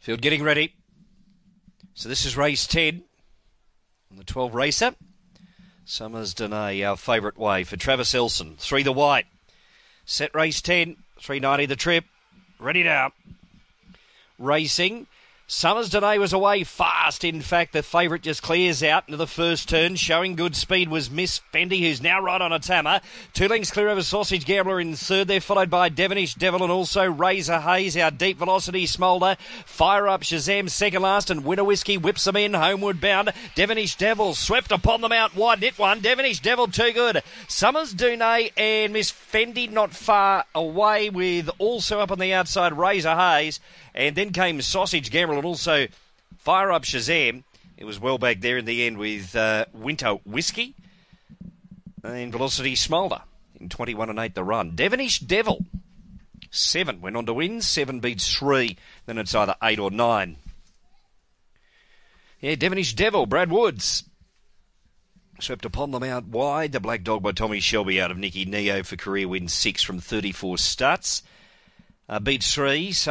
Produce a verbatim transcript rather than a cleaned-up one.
Field getting ready. So this is race ten on the twelve racer. Summers Dene, our favourite way for Travis Elson. Three the white. Set race ten. three ninety the trip. Ready now. Racing. Summers Dene was away fast. In fact, the favourite just clears out into the first turn. Showing good speed was Miss Fendi, who's now right on a tammer. Two lengths clear over Sausage Gambler in third. They're followed by Devonish Devil and also Razor Hayes, our deep velocity smolder. Fire Up Shazam second last, and Winter Whiskey whips them in. Homeward bound. Devonish Devil swept upon them out wide. Knit one. Devonish Devil too good. Summers Dene and Miss Fendi not far away, with also up on the outside Razor Hayes. And then came Sausage Gambler and also Fire Up Shazam. It was well back there in the end with uh, Winter Whiskey and Velocity Smolder in twenty-one and eight the run. Devonish Devil, seven went on to win. Seven beats three. Then it's either eight or nine. Yeah, Devonish Devil, Brad Woods. Swept upon them out wide. The Black Dog by Tommy Shelby out of Nicky Neo for career win six from thirty-four starts. Uh, beats three.